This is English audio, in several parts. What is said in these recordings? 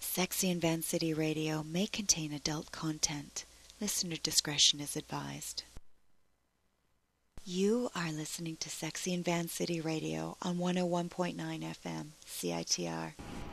Sexy and Van City Radio may contain adult content. Listener discretion is advised. You are listening to Sexy and Van City Radio on 101.9 FM, CITR.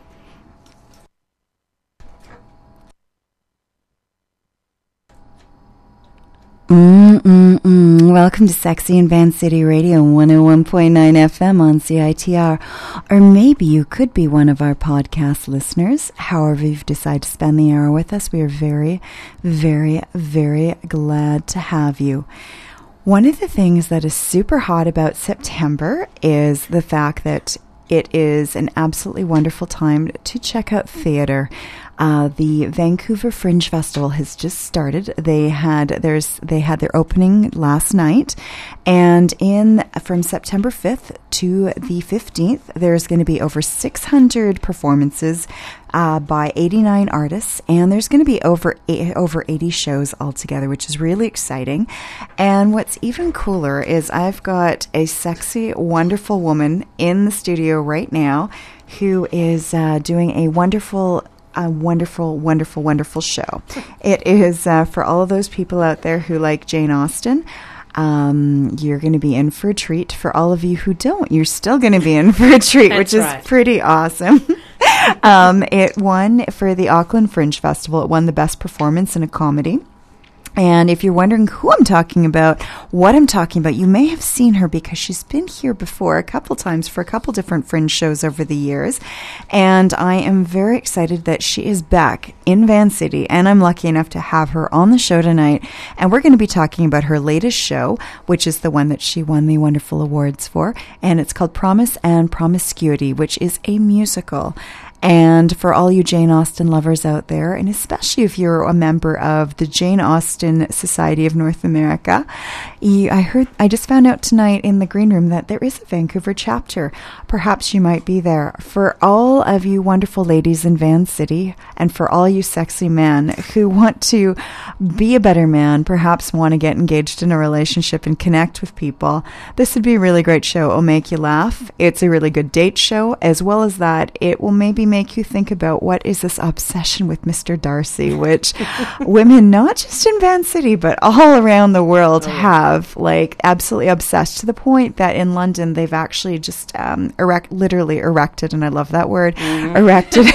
Welcome to Sexy and Van City Radio, 101.9 FM on CITR. Or maybe you could be one of our podcast listeners. However you've decided to spend the hour with us, we are very, very, very glad to have you. One of the things that is super hot about September is the fact that it is an absolutely wonderful time to check out theatre. The Vancouver Fringe Festival has just started. They had their opening last night, and from September 5th to the 15th, there's going to be over 600 performances by 89 artists, and there's going to be over 80 shows altogether, which is really exciting. And what's even cooler is I've got a sexy, wonderful woman in the studio right now who is doing a wonderful, wonderful show. It is for all of those people out there who like Jane Austen. You're going to be in for a treat. For all of you who don't, you're still going to be in for a treat, which is pretty awesome. It won for the Auckland Fringe Festival. It won the best performance in a comedy. And if you're wondering who I'm talking about, what I'm talking about, you may have seen her because she's been here before a couple times for a couple different Fringe shows over the years. And I am very excited that she is back in Van City, and I'm lucky enough to have her on the show tonight. And we're going to be talking about her latest show, which is the one that she won the wonderful awards for. And it's called Promise and Promiscuity, which is a musical. And for all you Jane Austen lovers out there, and especially if you're a member of the Jane Austen Society of North America, I just found out tonight in the green room that there is a Vancouver chapter. Perhaps you might be there. For all of you wonderful ladies in Van City, and for all you sexy men who want to be a better man, perhaps want to get engaged in a relationship and connect with people, this would be a really great show. It'll make you laugh. It's a really good date show. As well as that, it will maybe make you think about what is this obsession with Mr. Darcy, which women, not just in Van City, but all around the world have, like, absolutely obsessed, to the point that in London, they've actually just literally erected, and I love that word, erected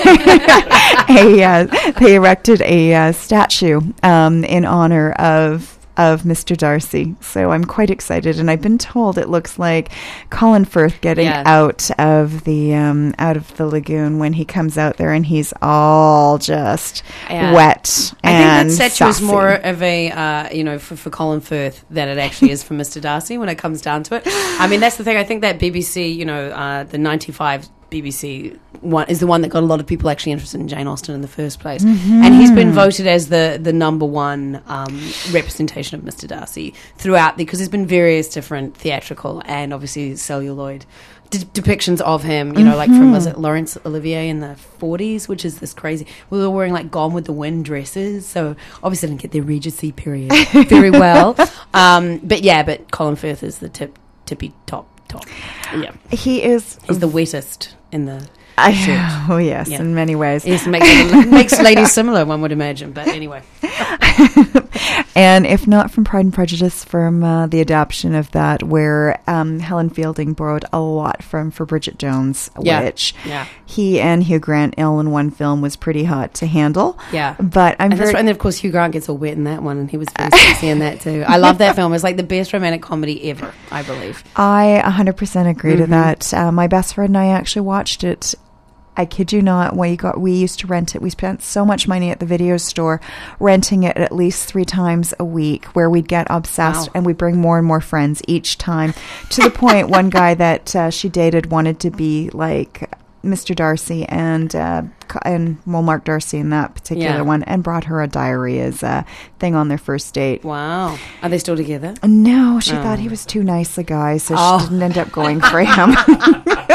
they erected a statue in honor of Mr. Darcy. So I'm quite excited, and I've been told it looks like Colin Firth getting out of the lagoon when he comes out there, and he's all just wet. I think that statue is more of a for Colin Firth than it actually is for Mr. Darcy when it comes down to it. I mean, that's the thing. I think that BBC, the 95 BBC one is the one that got a lot of people actually interested in Jane Austen in the first place. And he's been voted as the number one representation of Mr. Darcy throughout, because there's been various different theatrical and obviously celluloid depictions of him, like from, was it Laurence Olivier in the 40s, which is this crazy. We were wearing like Gone with the Wind dresses, so obviously didn't get the Regency period very well. But Colin Firth is the tippy top. Yeah, he's the wettest in the shirt. Oh yes, in many ways. It makes ladies similar, one would imagine. But anyway, and if not from Pride and Prejudice, from the adaptation of that, where Helen Fielding borrowed a lot from for Bridget Jones, which he and Hugh Grant all in one film was pretty hot to handle. Yeah, but and then of course Hugh Grant gets all wet in that one, and he was very sexy in that too. I love that film. It's like the best romantic comedy ever, I believe. I 100% agree to that. My best friend and I actually watched it. I kid you not, we used to rent it. We spent so much money at the video store renting it at least 3 times a week, where we'd get obsessed and we'd bring more and more friends each time, to the point one guy that she dated wanted to be like Mr. Darcy and Mark Darcy in that particular one, and brought her a diary as a thing on their first date. Wow. Are they still together? No, she thought he was too nice a guy, so she didn't end up going for him.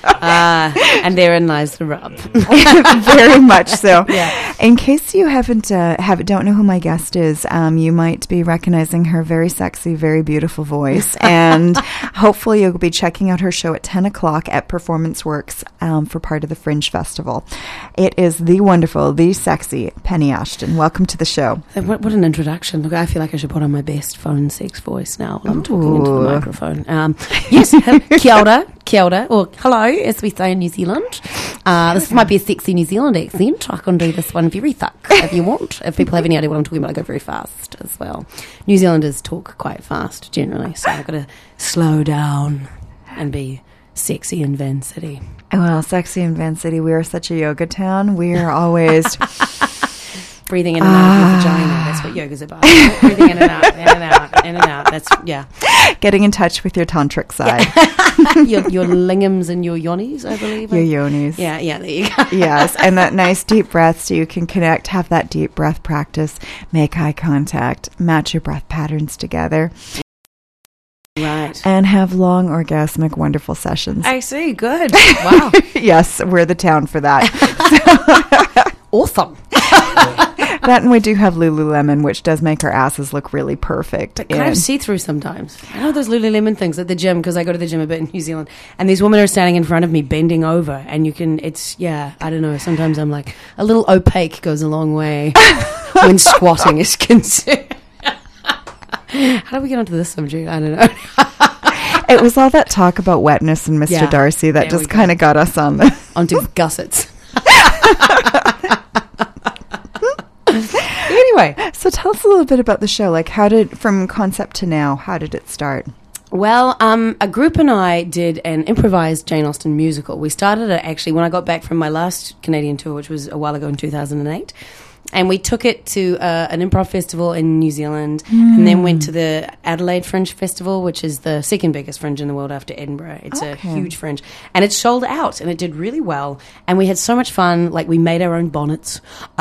And therein lies the rub. Very much so. Yeah. In case you don't know who my guest is, you might be recognizing her very sexy, very beautiful voice, and hopefully you'll be checking out her show at 10 o'clock at Performance Works for part of the Fringe Festival. It is the wonderful, the sexy Penny Ashton. Welcome to the show. What an introduction. Look, I feel like I should put on my best phone sex voice now while I'm talking into the microphone. Yes, kia ora, or hello, as we say in New Zealand. This might be a sexy New Zealand accent. I can do this one very thick if you want. If people have any idea what I'm talking about, I go very fast as well. New Zealanders talk quite fast generally, so I've got to slow down and be sexy in Van City. Well, sexy in Van City, we are such a yoga town. We are always... Breathing in and out of your vagina. That's what yoga's about. Breathing in and out, in and out, in and out. That's, yeah. Getting in touch with your tantric side. your lingams and your yonis, I believe. Your yonis. Yeah, there you go. Yes, and that nice deep breath so you can connect, have that deep breath practice, make eye contact, match your breath patterns together. Right. And have long, orgasmic, wonderful sessions. I see. Good. Wow. Yes, we're the town for that. Awesome. That, and we do have Lululemon, which does make our asses look really perfect. But kind of see-through sometimes. I know those Lululemon things at the gym, because I go to the gym a bit in New Zealand, and these women are standing in front of me bending over, and I don't know, sometimes I'm like, a little opaque goes a long way when squatting is concerned. How did we get onto this subject? I don't know. It was all that talk about wetness and Mr. Darcy that just kind of got us on the... onto gussets. Anyway, so tell us a little bit about the show. Like, from concept to now, how did it start? Well, a group and I did an improvised Jane Austen musical. We started it actually when I got back from my last Canadian tour, which was a while ago in 2008. And we took it to an improv festival in New Zealand, and then went to the Adelaide Fringe Festival, which is the second biggest fringe in the world after Edinburgh. It's a huge fringe. And it sold out, and it did really well. And we had so much fun. Like, we made our own bonnets.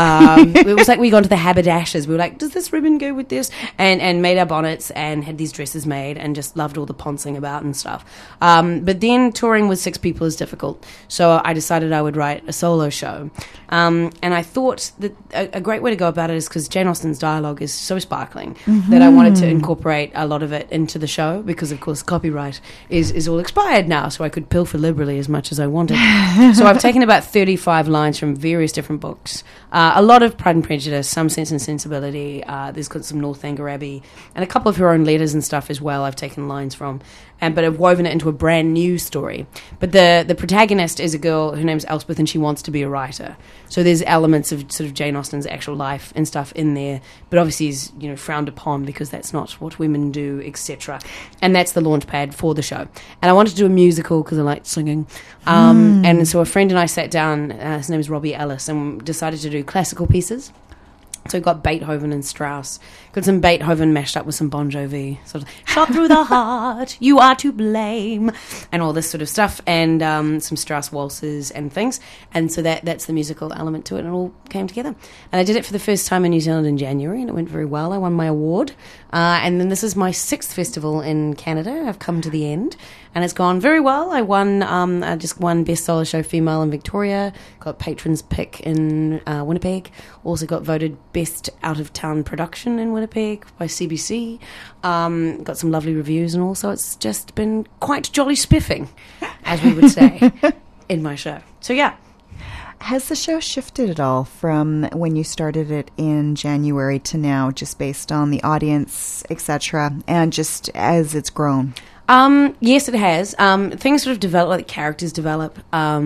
It was like we got into the haberdashers. We were like, does this ribbon go with this? And made our bonnets and had these dresses made and just loved all the poncing about and stuff. But then touring with 6 people is difficult. So I decided I would write a solo show. And I thought that a great way to go about it is because Jane Austen's dialogue is so sparkling that I wanted to incorporate a lot of it into the show, because of course copyright is all expired now, so I could pilfer liberally as much as I wanted. So I've taken about 35 lines from various different books, a lot of Pride and Prejudice, some Sense and Sensibility, there's got some Northanger Abbey, and a couple of her own letters and stuff as well I've taken lines from, but I've woven it into a brand new story. But the protagonist is a girl, her name's Elspeth, and she wants to be a writer. So there's elements of sort of Jane Austen's actual life and stuff in there, but obviously is, frowned upon because that's not what women do, etc. And that's the launch pad for the show. And I wanted to do a musical because I like singing. And so a friend and I sat down, his name is Robbie Ellis, and decided to do classical pieces. So we got Beethoven and Strauss. Got some Beethoven mashed up with some Bon Jovi. Sort of, shot through the heart, you are to blame. And all this sort of stuff. And some Strauss waltzes and things. And so that's the musical element to it. And it all came together. And I did it for the first time in New Zealand in January. And it went very well. I won my award. And then this is my 6th festival in Canada. I've come to the end. And it's gone very well. I just won Best Solo Show Female in Victoria. Got Patrons Pick in Winnipeg. Also got voted Best Out of Town Production in Winnipeg by CBC. Got some lovely reviews and all. So it's just been quite jolly spiffing, as we would say, in my show. So yeah. Has the show shifted at all from when you started it in January to now, just based on the audience, etc., and just as it's grown? Yes, it has. Things sort of develop, like characters develop.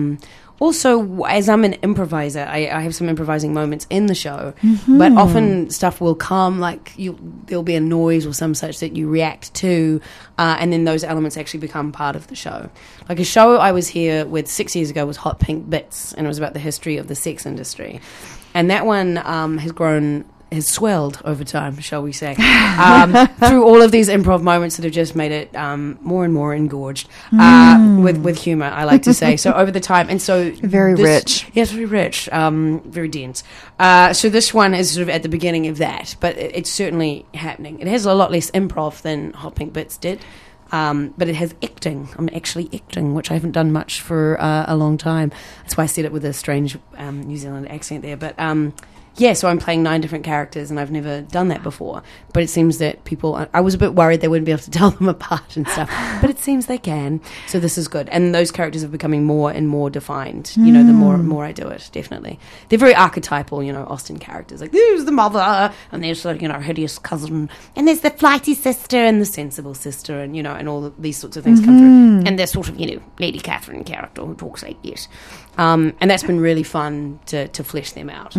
Also, as I'm an improviser, I have some improvising moments in the show, but often stuff will come, like there'll be a noise or some such that you react to, and then those elements actually become part of the show. Like a show I was here with 6 years ago was Hot Pink Bits, and it was about the history of the sex industry. And that one has swelled over time, shall we say, through all of these improv moments that have just made it more and more engorged with humour, I like to say. So over the time, and so very rich. Yes, very rich, very dense. So this one is sort of at the beginning of that, but it's certainly happening. It has a lot less improv than Hot Pink Bits did. But it has acting. I'm actually acting, which I haven't done much for a long time. That's why I said it with a strange New Zealand accent there. But yeah, so I'm playing 9 different characters, and I've never done that before. But it seems that people... I was a bit worried they wouldn't be able to tell them apart and stuff. But it seems they can. So this is good. And those characters are becoming more and more defined, the more I do it, definitely. They're very archetypal, Austen characters. Like, there's the mother, and there's the, hideous cousin, and there's the flighty sister, and the sensible sister, and, and all of these sorts of things come through. And there's sort of, Lady Catherine character who talks like this. And that's been really fun to flesh them out.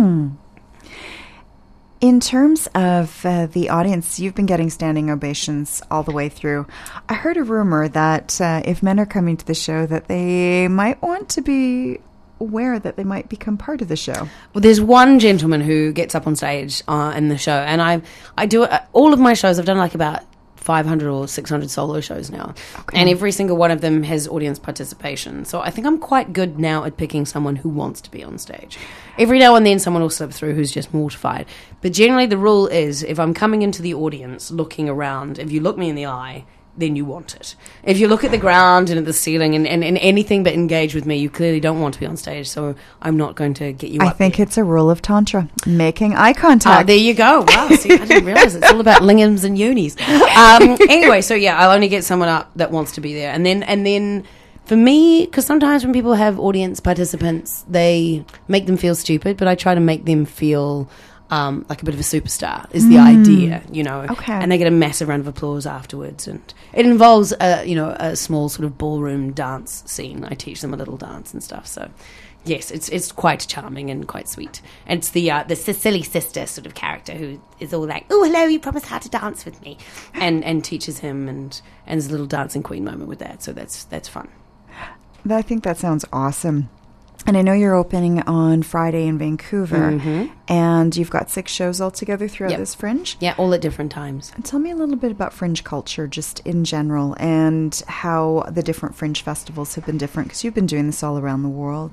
In terms of the audience, you've been getting standing ovations all the way through. I heard a rumor that if men are coming to the show, that they might want to be aware that they might become part of the show. Well, there's one gentleman who gets up on stage in the show, and I do all of my shows. I've done like about 500 or 600 solo shows now. Okay. And every single one of them has audience participation. So I think I'm quite good now at picking someone who wants to be on stage. Every now and then someone will slip through who's just mortified. But generally the rule is, if I'm coming into the audience looking around, if you look me in the eye, then you want it. If you look at the ground and at the ceiling and anything but engage with me, you clearly don't want to be on stage, so I'm not going to get you up. I think there. It's a rule of Tantra, making eye contact. There you go. Wow, see, I didn't realize it's all about lingams and yonis. Anyway, so yeah, I'll only get someone up that wants to be there. And then for me, because sometimes when people have audience participants, they make them feel stupid, but I try to make them feel... like a bit of a superstar is the idea, Okay. And they get a massive round of applause afterwards, and it involves a small sort of ballroom dance scene. I teach them a little dance and stuff. So yes, it's quite charming and quite sweet. And it's the silly sister sort of character who is all like, "Oh, hello, you promised how to dance with me," and teaches him, and there's a little dancing queen moment with that. So that's fun. I think that sounds awesome. And I know you're opening on Friday in Vancouver, and you've got 6 shows altogether throughout this Fringe. Yeah, all at different times. And tell me a little bit about Fringe culture, just in general, and how the different Fringe festivals have been different, because you've been doing this all around the world.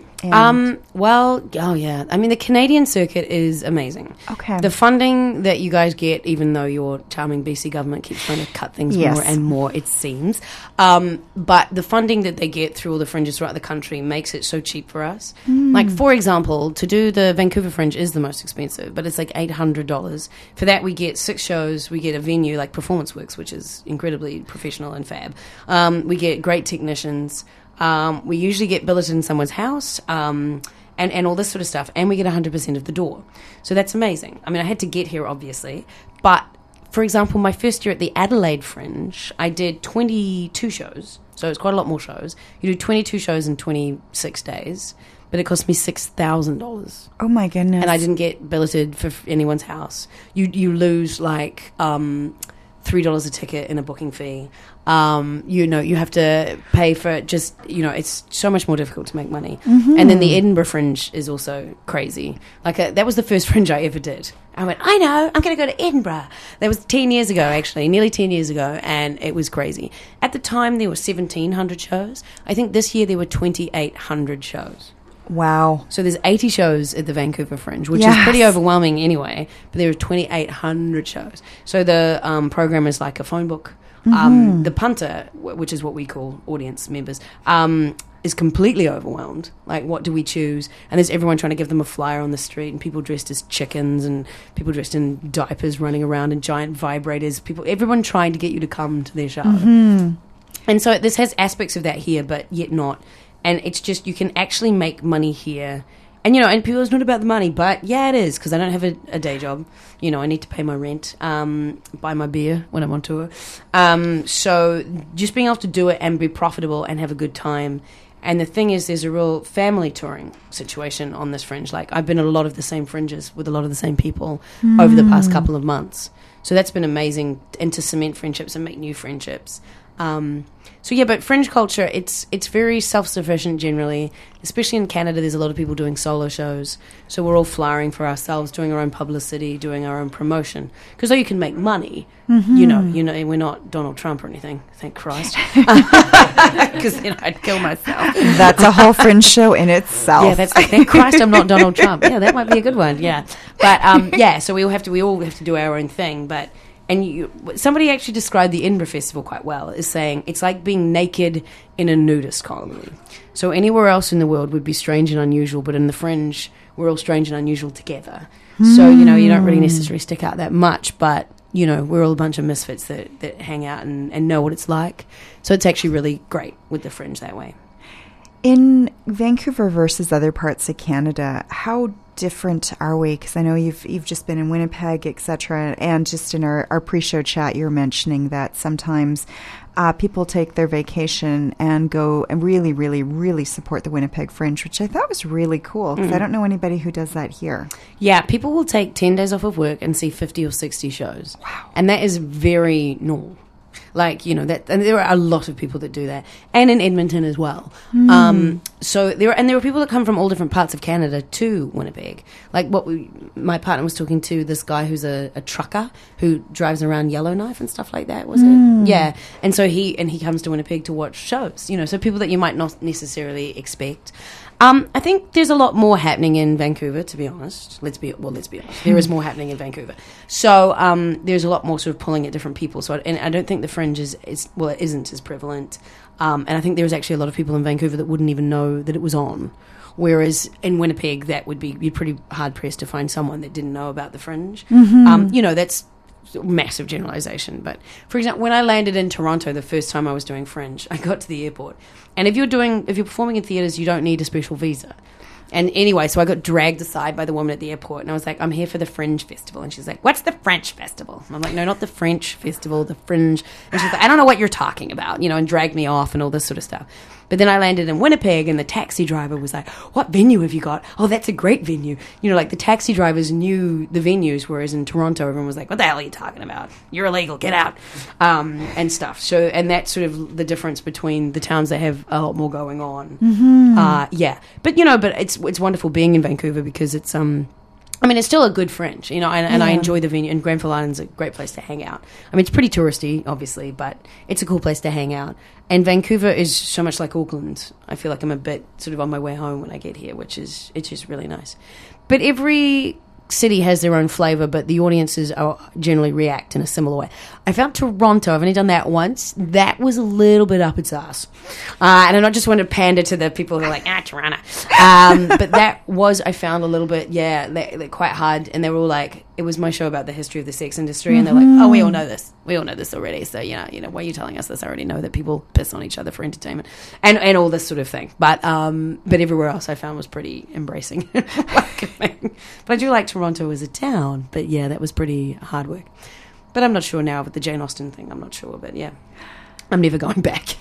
I mean, the Canadian circuit is amazing. Okay. The funding that you guys get, even though your charming BC government keeps trying to cut things more and more, it seems, but the funding that they get through all the fringes throughout the country makes it so cheap for us. Like, for example, to do the Vancouver Fringe is the most expensive, but it's like $800. For that, we get 6 shows. We get a venue like Performance Works, which is incredibly professional and fab. We get great technicians. We usually get billeted in someone's house, and all this sort of stuff, and we get 100% of the door. So that's amazing. I mean, I had to get here, obviously, but for example, my first year at the Adelaide Fringe, I did 22 shows. So it's quite a lot more shows. You do 22 shows in 26 days, but it cost me $6,000. Oh my goodness! And I didn't get billeted for anyone's house. You lose like $3 a ticket in a booking fee. You have to pay for it. Just it's so much more difficult to make money. And then the Edinburgh Fringe is also crazy. Like that was the first Fringe I ever did. I went, I know, I'm going to go to Edinburgh. That was 10 years ago, actually, nearly 10 years ago, and it was crazy. At the time, there were 1,700 shows. I think this year there were 2,800 shows. Wow. So there's 80 shows at the Vancouver Fringe, which is pretty overwhelming anyway, but there are 2,800 shows. So the program is like a phone book. The punter, which is what we call audience members, is completely overwhelmed. Like, what do we choose? And there's everyone trying to give them a flyer on the street, and people dressed as chickens, and people dressed in diapers running around, and giant vibrators. Everyone trying to get you to come to their show. And so this has aspects of that here, but yet not. And it's just, you can actually make money here. And, and people, it's not about the money, but yeah, it is, because I don't have a day job. I need to pay my rent, buy my beer when I'm on tour. So just being able to do it and be profitable and have a good time. And the thing is, there's a real family touring situation on this Fringe. Like, I've been at a lot of the same Fringes with a lot of the same people over the past couple of months. So that's been amazing, and to cement friendships and make new friendships. So yeah, but Fringe culture, it's very self-sufficient generally, especially in Canada. There's a lot of people doing solo shows, so we're all flyering for ourselves, doing our own publicity, doing our own promotion. Because though you can make money, we're not Donald Trump or anything, thank Christ, because then I'd kill myself. That's a whole Fringe show in itself. Yeah, thank Christ I'm not Donald Trump. Yeah, that might be a good one. Yeah, but so we all have to do our own thing, but. And somebody actually described the Edinburgh Festival quite well, as saying it's like being naked in a nudist colony. So anywhere else in the world would be strange and unusual, but in the Fringe, we're all strange and unusual together. So, you don't really necessarily stick out that much, but, we're all a bunch of misfits that hang out and know what it's like. So it's actually really great with the Fringe that way. In Vancouver versus other parts of Canada, how different are we? Because I know you've just been in Winnipeg, etc., and just in our pre-show chat, you were mentioning that sometimes people take their vacation and go and really, really, really support the Winnipeg Fringe, which I thought was really cool, because I don't know anybody who does that here. Yeah, people will take 10 days off of work and see 50 or 60 shows. Wow. And that is very normal. Like, that, and there are a lot of people that do that, and in Edmonton as well. So there are people that come from all different parts of Canada to Winnipeg. Like my partner was talking to this guy who's a trucker who drives around Yellowknife and stuff like that. Was it? Yeah. And so he comes to Winnipeg to watch shows. So people that you might not necessarily expect. I think there's a lot more happening in Vancouver, to be honest. Let's be honest. There is more happening in Vancouver. So there's a lot more sort of pulling at different people. And I don't think the Fringe it isn't as prevalent. And I think there's actually a lot of people in Vancouver that wouldn't even know that it was on. Whereas in Winnipeg, you'd be pretty hard-pressed to find someone that didn't know about the Fringe. That's massive generalization. But, for example, when I landed in Toronto the first time I was doing Fringe, I got to the airport. And if you're performing in theatres, you don't need a special visa. And anyway, so I got dragged aside by the woman at the airport, and I was like, I'm here for the Fringe Festival. And she's like, what's the French Festival? And I'm like, no, not the French Festival, the Fringe. And she's like, I don't know what you're talking about, and dragged me off and all this sort of stuff. But then I landed in Winnipeg, and the taxi driver was like, what venue have you got? Oh, that's a great venue. Like the taxi drivers knew the venues, whereas in Toronto, everyone was like, what the hell are you talking about? You're illegal, get out, and stuff. So, and that's sort of the difference between the towns that have a lot more going on. Yeah. But, but it's wonderful being in Vancouver because it's, it's still a good Fringe, and I enjoy the venue, and Grenfell Island's a great place to hang out. It's pretty touristy, obviously, but it's a cool place to hang out. And Vancouver is so much like Auckland. I feel like I'm a bit sort of on my way home when I get here, it's just really nice. But every city has their own flavour, but the audiences generally react in a similar way. I found Toronto, I've only done that once, that was a little bit up its ass. And I'm not just want to pander to the people who are like, Toronto. But that was, I found a little bit, they're quite hard, and they were all like, it was my show about the history of the sex industry, and they're like, oh, we all know this. We all know this already, so, why are you telling us this? I already know that people piss on each other for entertainment, and all this sort of thing. But everywhere else I found was pretty embracing. But I do like Toronto as a town, but yeah, that was pretty hard work. But I'm not sure now with the Jane Austen thing, I'm not sure, but yeah, I'm never going back.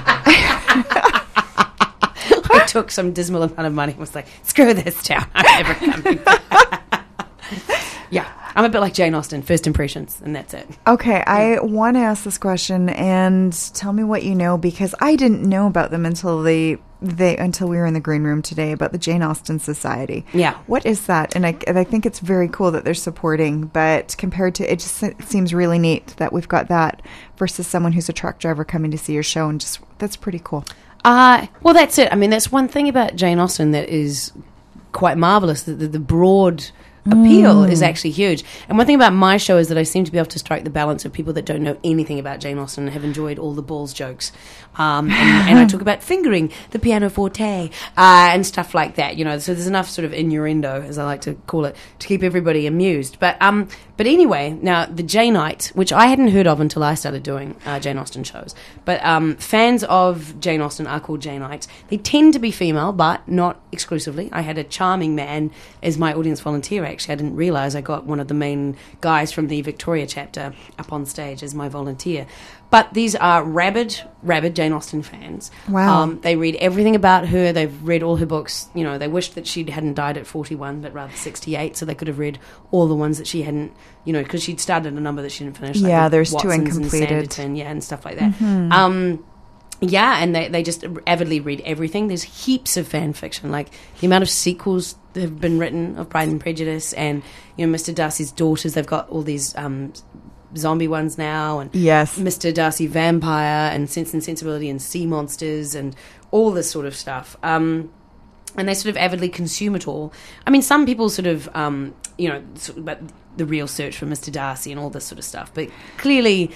I took some dismal amount of money and was like, screw this town, I'm never coming back. Yeah, I'm a bit like Jane Austen, first impressions, and that's it. Okay, I want to ask this question, and tell me what you know, because I didn't know about them until until we were in the green room today, about the Jane Austen Society. Yeah. What is that? And I think it's very cool that they're supporting, but compared to, it just seems really neat that we've got that versus someone who's a truck driver coming to see your show, and just, that's pretty cool. Well, that's it. That's one thing about Jane Austen that is quite marvellous, that the broad appeal is actually huge. And one thing about my show is that I seem to be able to strike the balance of people that don't know anything about Jane Austen and have enjoyed all the balls jokes. And I talk about fingering the pianoforte and stuff like that, so there's enough sort of innuendo, as I like to call it, to keep everybody amused. But anyway, now the Janeite, which I hadn't heard of until I started doing Jane Austen shows, but fans of Jane Austen are called Janeites. They tend to be female, but not exclusively. I had a charming man as my audience volunteer, actually. I didn't realise I got one of the main guys from the Victoria chapter up on stage as my volunteer. But these are rabid Jane Austen fans. Wow. They read everything about her. They've read all her books. They wished that she hadn't died at 41, but rather 68, so they could have read all the ones that she hadn't, because she'd started a number that she didn't finish. Yeah, like there's Watson's two incompleted. And Sanditon, and stuff like that. Mm-hmm. Yeah, and they just avidly read everything. There's heaps of fan fiction, like the amount of sequels that have been written of Pride and Prejudice, and Mr. Darcy's Daughters. They've got all these zombie ones now, and yes, Mr. Darcy Vampire, and Sense and Sensibility, and Sea Monsters, and all this sort of stuff. And they sort of avidly consume it all. Some people sort of you know, about the real search for Mr. Darcy and all this sort of stuff. But clearly,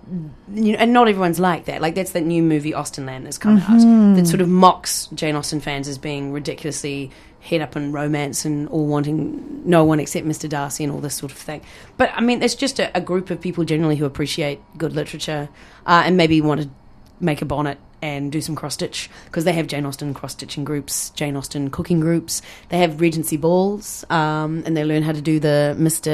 you know, and not everyone's like that. Like, that's that new movie Austenland that's come out that sort of mocks Jane Austen fans as being ridiculously head up in romance and all wanting no one except Mr. Darcy and all this sort of thing. But, I mean, it's just a group of people generally who appreciate good literature and maybe want to make a bonnet and do some cross-stitch, because they have Jane Austen cross-stitching groups, Jane Austen cooking groups. They have Regency balls, and they learn how to do the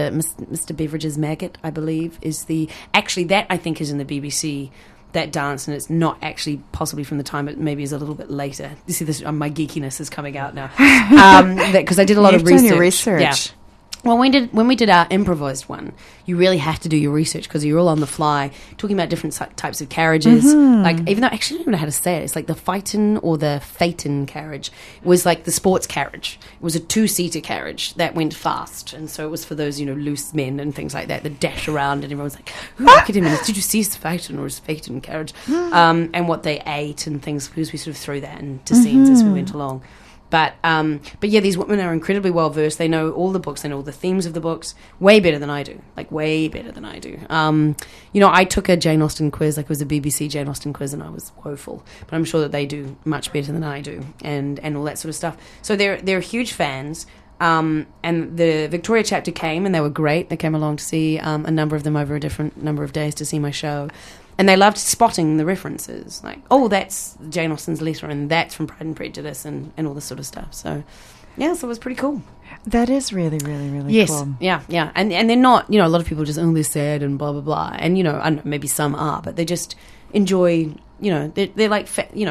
Mr. Beveridge's Maggot, I believe, is the... Actually, that, I think, is in the BBC, that dance, and it's not actually possibly from the time, it maybe is a little bit later. You see, this my geekiness is coming out now. Because I did a lot of research. You've done your research. Yeah. Well, when we did our improvised one, you really have to do your research because you're all on the fly, talking about different types of carriages. Like, even though actually I don't even know how to say it, it's like the Phaeton or the Phaeton carriage was like the sports carriage. It was a 2-seater carriage that went fast, and so it was for those, you know, loose men and things like that dash around, and everyone's like, "Ooh, look at him! Did you see his Phaeton or his Phaeton carriage?" And what they ate and things, because we sort of threw that into scenes as we went along. But yeah, these women are incredibly well versed. They know all the books. They know all the themes of the books way better than I do. Like, way better than I do. You know, I took a Jane Austen quiz. Like, it was a BBC Jane Austen quiz, and I was woeful. But I'm sure that they do much better than I do, and all that sort of stuff. So they're huge fans. And the Victoria chapter came, and they were great. They came along to see a number of them over a different number of days to see my show. And they loved spotting the references, like, oh, that's Jane Austen's letter, and that's from Pride and Prejudice, and all this sort of stuff. So, yeah, so it was pretty cool. That is really, really, really yes. cool. Yeah, yeah. And they're not, you know, a lot of people just, oh, they're sad and blah, blah, blah. And, you know, I don't know, maybe some are, but they just enjoy, you know, they're like,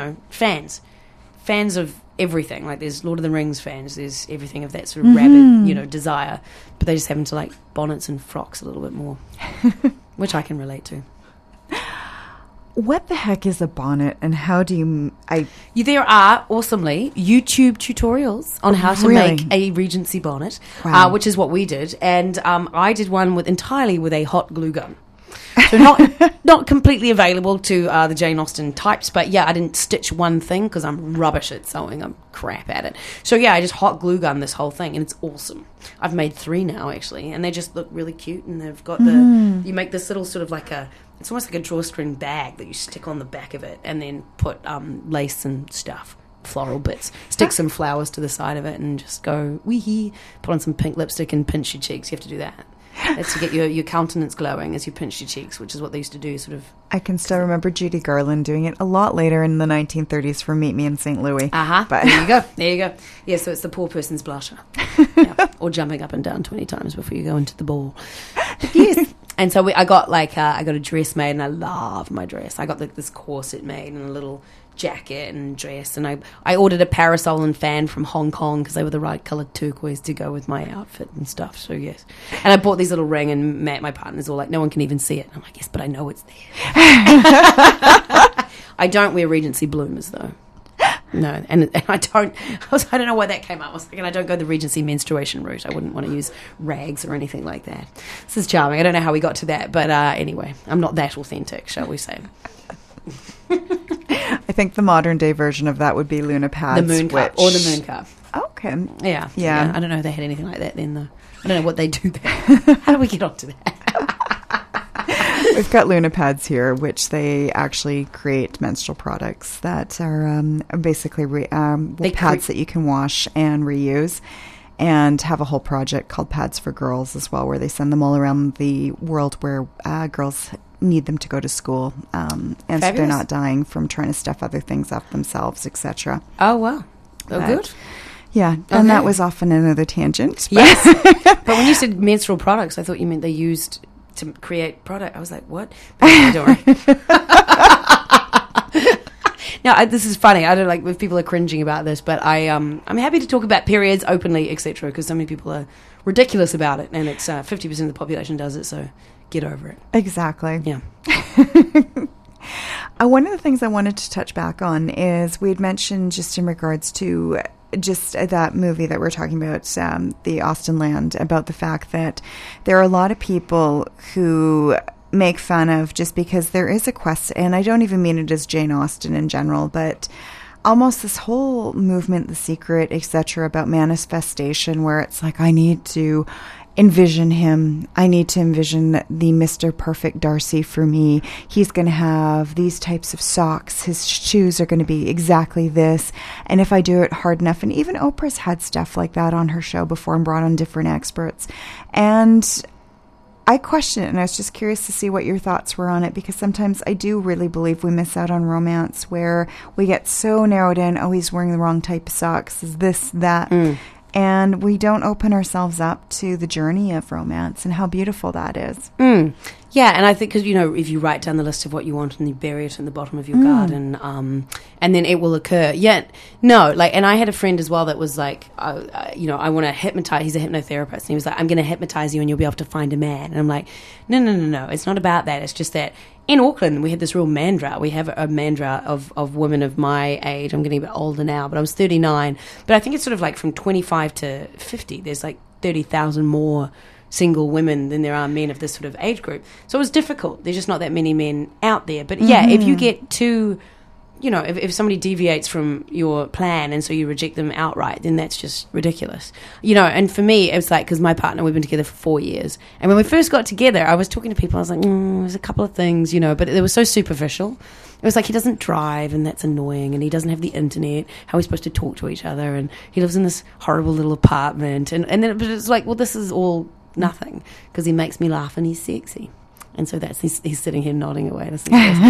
fans of everything. Like, there's Lord of the Rings fans, there's everything of that sort of rabid, you know, desire. But they just happen to like bonnets and frocks a little bit more, which I can relate to. What the heck is a bonnet, and how do you... There are, awesomely, YouTube tutorials on how to make a Regency bonnet, which is what we did. And I did one entirely with a hot glue gun. So not completely available to the Jane Austen types, but yeah, I didn't stitch one thing because I'm rubbish at sewing. I'm crap at it. So yeah, I just hot glue gun this whole thing, and it's awesome. I've made 3 now, actually, and they just look really cute, and they've got you make this little sort of like it's almost like a drawstring bag that you stick on the back of it, and then put lace and stuff, floral bits, stick some flowers to the side of it, and just go wee-hee, put on some pink lipstick and pinch your cheeks. You have to do that. That's to get your countenance glowing as you pinch your cheeks, which is what they used to do, sort of. I can still remember Judy Garland doing it a lot later in the 1930s for Meet Me in St. Louis. But there you go. Yeah, so it's the poor person's blusher. Yeah. Or jumping up and down 20 times before you go into the ball. But yes. And so I got a dress made, and I love my dress. I got this corset made and a little jacket and dress, and I ordered a parasol and fan from Hong Kong because they were the right coloured turquoise to go with my outfit and stuff. So yes, and I bought this little ring, and Matt, my partner's all like, no one can even see it. And I'm like, yes, but I know it's there. I don't wear Regency bloomers though. No, and I don't know why that came up. I was thinking I don't go the Regency menstruation route. I wouldn't want to use rags or anything like that. This is charming. I don't know how we got to that, but anyway, I'm not that authentic, shall we say. I think the modern day version of that would be Luna Pads. The moon cup. Or the moon cup. Okay. Yeah. I don't know if they had anything like that then, though. I don't know what they do there. How do we get onto that? We've got Luna Pads here, which they actually create menstrual products that are basically pads that you can wash and reuse, and have a whole project called Pads for Girls as well, where they send them all around the world where girls need them to go to school, and so they're not dying from trying to stuff other things up themselves, etc. Oh, wow. Good. Yeah, and that was often another tangent. But. Yes. But when you said menstrual products, I thought you meant they used to create product. I was like, what? But don't worry. Now, this is funny. I don't like if people are cringing about this, but I'm happy to talk about periods openly, etc., because so many people are ridiculous about it, and it's 50% of the population does it, so get over it. Exactly. Yeah. One of the things I wanted to touch back on is we had mentioned just in regards to just that movie that we're talking about, the Austenland, about the fact that there are a lot of people who make fun of just because there is a quest, and I don't even mean it as Jane Austen in general, but almost this whole movement, The Secret, etc., about manifestation, where it's like, I need to envision him. I need to envision the Mr. Perfect Darcy for me. He's going to have these types of socks. His shoes are going to be exactly this. And if I do it hard enough, and even Oprah's had stuff like that on her show before and brought on different experts. And I question it, and I was just curious to see what your thoughts were on it, because sometimes I do really believe we miss out on romance where we get so narrowed in, oh, he's wearing the wrong type of socks, is this, that, and we don't open ourselves up to the journey of romance and how beautiful that is. Yeah, and I think because, if you write down the list of what you want and you bury it in the bottom of your garden, and then it will occur. Yet, no, and I had a friend as well that was like, I want to hypnotize. He's a hypnotherapist, and he was like, I'm going to hypnotize you and you'll be able to find a man. And I'm like, no, it's not about that. It's just that in Auckland, we had this real man drought. We have a man drought of women of my age. I'm getting a bit older now, but I was 39. But I think it's sort of like from 25 to 50, there's like 30,000 more single women than there are men of this sort of age group. So it was difficult. There's just not that many men out there. But yeah, if you get too, if somebody deviates from your plan and so you reject them outright, then that's just ridiculous. And for me, it was like, because my partner, we've been together for 4 years. And when we first got together, I was talking to people, I was like, there's a couple of things, but it was so superficial. It was like, he doesn't drive, and that's annoying, and he doesn't have the internet. How are we supposed to talk to each other? And he lives in this horrible little apartment. And then it's like, well, this is all nothing, because he makes me laugh and he's sexy. And so he's sitting here nodding away. And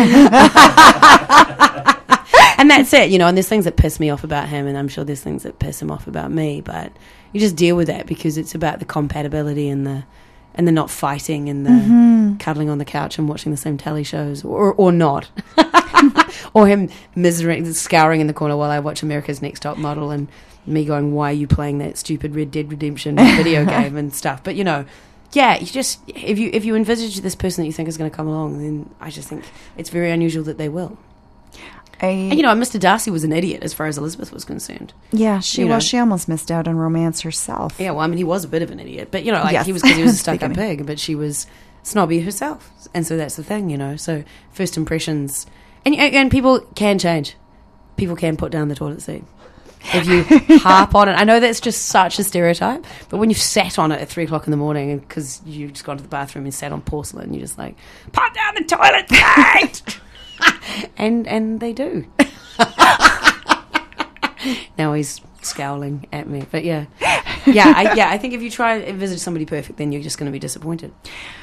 that's it, and there's things that piss me off about him, and I'm sure there's things that piss him off about me, but you just deal with that, because it's about the compatibility and the not fighting and the cuddling on the couch and watching the same telly shows, or not. Or him scouring in the corner while I watch America's Next Top Model, and me going, why are you playing that stupid Red Dead Redemption video game and stuff? But, yeah, you just, if you envisage this person that you think is going to come along, then I just think it's very unusual that they will. And, Mr. Darcy was an idiot as far as Elizabeth was concerned. Yeah, she almost missed out on romance herself. Yeah, well, I mean, he was a bit of an idiot. But, yes. he was a stuck-up pig, but she was snobby herself. And so that's the thing, So first impressions... And people can change. People can put down the toilet seat. If you harp on it. I know that's just such a stereotype, but when you've sat on it at 3 o'clock in the morning because you've just gone to the bathroom and sat on porcelain, you're just like, put down the toilet seat! and they do. Now he's scowling at me. But yeah. I think if you try and envisage somebody perfect, then you're just going to be disappointed.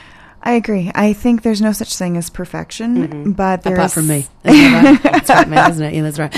I agree. I think there's no such thing as perfection, but there's... Apart from me. That's right, man, isn't it? Yeah, that's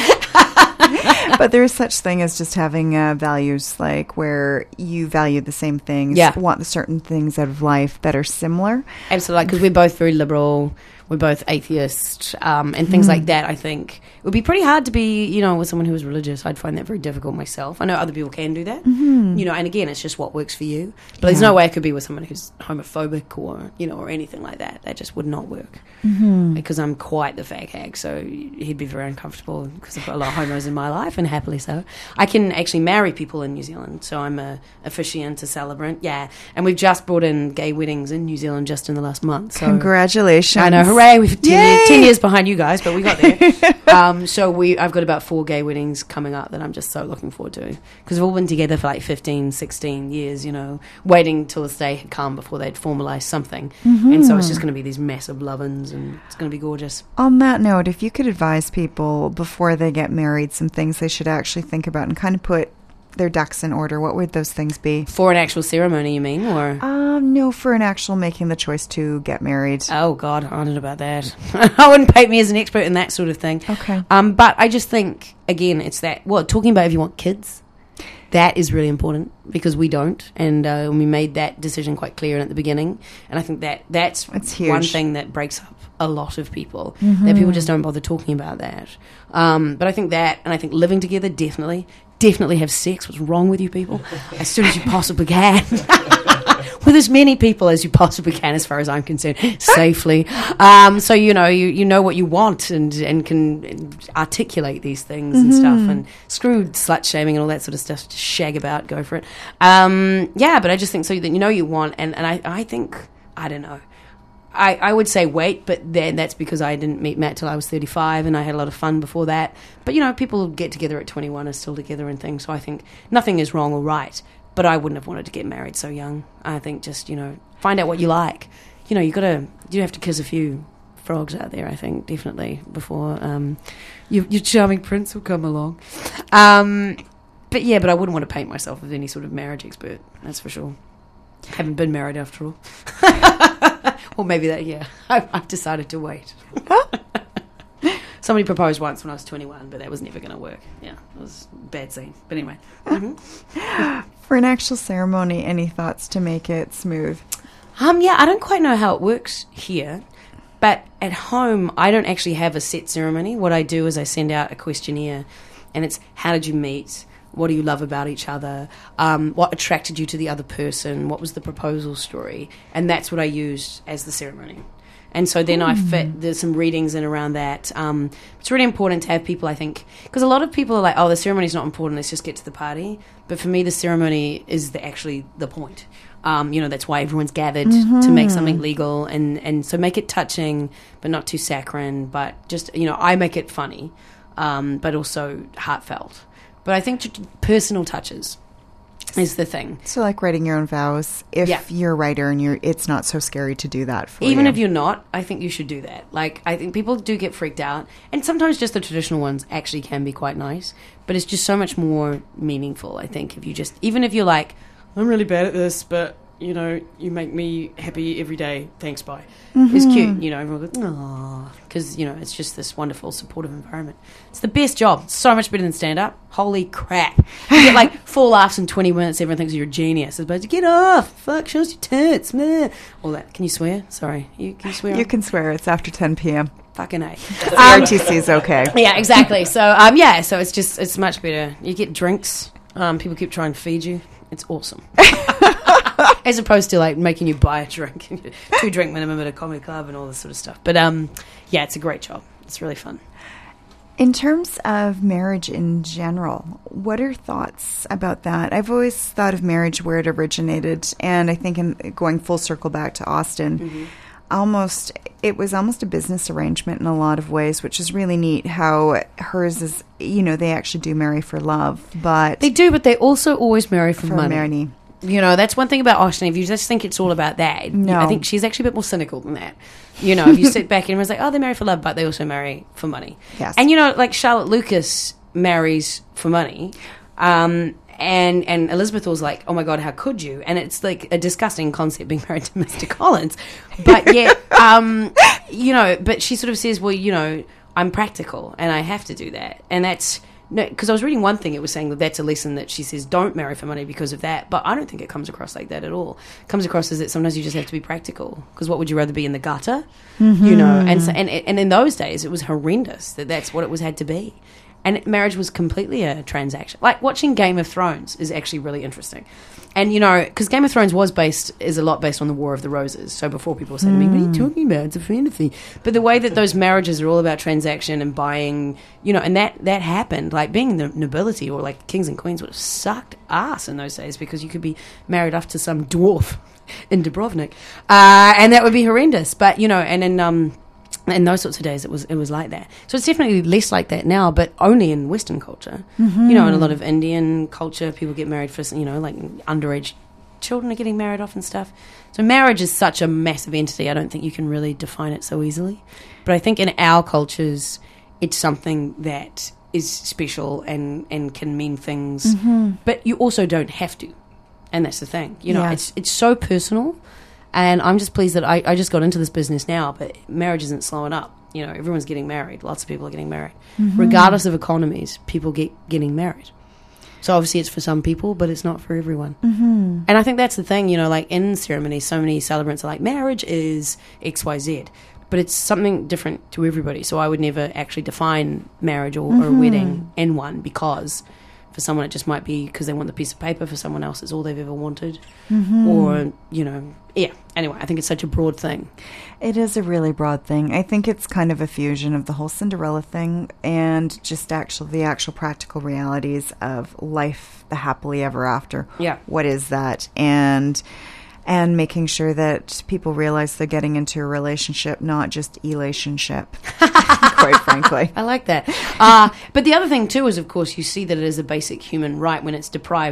right. But there is such thing as just having values, like where you value the same things, want the certain things out of life that are similar. Absolutely, because we're both very liberal, we're both atheist, and things like that. I think it would be pretty hard to be, with someone who is religious. I'd find that very difficult myself. I know other people can do that, and again, it's just what works for you. But there's no way I could be with someone who's homophobic or anything like that. That just would not work. Because I'm quite the fag hag, so he'd be very uncomfortable because I've got a lot of homos in my life, and happily so. I can actually marry people in New Zealand, so I'm a officiant, a celebrant, and we've just brought in gay weddings in New Zealand just in the last month. So congratulations. I know, hooray, we've 10 years behind you guys, but we got there. So I've got about 4 gay weddings coming up that I'm just so looking forward to, because we've all been together for like 15, 16 years, waiting till this day had come before they'd formalised something. And so it's just going to be these massive love-ins, and it's going to be gorgeous. On that note, if you could advise people before they get married some things they should actually think about and kind of put their ducks in order, what would those things be? For an actual ceremony, you mean? Or no, for an actual making the choice to get married. Oh, God, I don't know about that. I wouldn't paint me as an expert in that sort of thing. Okay. But I just think, again, it's that, talking about if you want kids, that is really important, because we don't, and we made that decision quite clear at the beginning, and I think that's one thing that breaks up a lot of people, that people just don't bother talking about that. But I think that, and I think living together, definitely have sex. What's wrong with you people? As soon as you possibly can. With as many people as you possibly can, as far as I'm concerned, safely. So you know what you want, and can articulate these things and stuff, and screw slut shaming and all that sort of stuff. Just shag about, go for it. But I just think so that you know you want, and I think, I don't know. I would say wait, but then that's because I didn't meet Matt till I was 35, and I had a lot of fun before that. But, people get together at 21 are still together and things, so I think nothing is wrong or right. But I wouldn't have wanted to get married so young. I think just, find out what you like. You have to kiss a few frogs out there, I think, definitely, before your charming prince will come along. But I wouldn't want to paint myself as any sort of marriage expert, that's for sure. Haven't been married after all. Or maybe that, I've decided to wait. Somebody proposed once when I was 21, but that was never going to work. Yeah, it was a bad scene. But anyway. Mm-hmm. For an actual ceremony, any thoughts to make it smooth? I don't quite know how it works here, but at home, I don't actually have a set ceremony. What I do is I send out a questionnaire, and it's, how did you meet? What do you love about each other? What attracted you to the other person? What was the proposal story? And that's what I used as the ceremony. And so then there's some readings in around that. It's really important to have people, I think, because a lot of people are like, oh, the ceremony's not important, let's just get to the party. But for me, the ceremony is actually the point. That's why everyone's gathered to make something legal. And so make it touching, but not too saccharine. But just, I make it funny, but also heartfelt. But I think personal touches is the thing. So like writing your own vows, if you're a writer and it's not so scary to do that for you. Even if you're not, I think you should do that. Like, I think people do get freaked out. And sometimes just the traditional ones actually can be quite nice. But it's just so much more meaningful, I think, even if you're like, I'm really bad at this, but, you make me happy every day. Thanks, bye. Mm-hmm. It's cute. Everyone goes, aww. Because, it's just this wonderful, supportive environment. It's the best job. It's so much better than stand-up. Holy crap. You get, 4 laughs in 20 minutes. Everyone thinks you're a genius. It's about to get off. Fuck, show us your tits. Meh. All that. Can you swear? Sorry. Can you swear? You can swear. It's after 10 p.m. Fucking A. The RTC is okay. Yeah, exactly. So, so it's much better. You get drinks. People keep trying to feed you. It's awesome. As opposed to making you buy a drink, 2-drink minimum at a comedy club and all this sort of stuff. But it's a great job. It's really fun. In terms of marriage in general, what are thoughts about that? I've always thought of marriage where it originated, and I think in going full circle back to Austin, it was almost a business arrangement in a lot of ways, which is really neat. How hers is, they actually do marry for love, but they do, but they also always marry for money. Money. That's one thing about Austin. If you just think it's all about that, no. I think she's actually a bit more cynical than that. If you sit back and everyone's like, oh, they marry for love, but they also marry for money. Yes. And, Charlotte Lucas marries for money. And Elizabeth was like, oh, my God, how could you? And it's like a disgusting concept being married to Mr. Collins. But yet, but she sort of says, well, I'm practical and I have to do that. And that's... No, because I was reading one thing, it was saying that's a lesson that she says, don't marry for money because of that. But I don't think it comes across like that at all. It comes across as that sometimes you just have to be practical. Because what would you rather be in the gutter? Mm-hmm. And in those days, it was horrendous that's what it had to be. And marriage was completely a transaction. Like watching Game of Thrones is actually really interesting. And, because Game of Thrones is a lot based on the War of the Roses. So before people say to me, what are you talking about? It's a fantasy. But the way that those marriages are all about transaction and buying, and that happened. Like being the nobility or like kings and queens would have sucked ass in those days because you could be married off to some dwarf in Dubrovnik. And that would be horrendous. But, in those sorts of days, it was like that. So it's definitely less like that now, but only in Western culture. Mm-hmm. In a lot of Indian culture, people get married for, like underage children are getting married off and stuff. So marriage is such a massive entity, I don't think you can really define it so easily. But I think in our cultures, it's something that is special and can mean things. Mm-hmm. But you also don't have to. And that's the thing. It's so personal. And I'm just pleased that I just got into this business now, but marriage isn't slowing up. Everyone's getting married. Lots of people are getting married. Mm-hmm. Regardless of economies, people getting married. So obviously it's for some people, but it's not for everyone. Mm-hmm. And I think that's the thing, in ceremonies, so many celebrants are like, marriage is XYZ. But it's something different to everybody. So I would never actually define marriage or a wedding in one because... For someone, it just might be because they want the piece of paper. For someone else, it's all they've ever wanted. Mm-hmm. Or, Anyway, I think it's such a broad thing. It is a really broad thing. I think it's kind of a fusion of the whole Cinderella thing and just the actual practical realities of life, the happily ever after. Yeah. What is that? And making sure that people realize they're getting into a relationship, not just elationship, quite frankly. I like that. But the other thing, too, is, of course, you see that it is a basic human right when it's deprived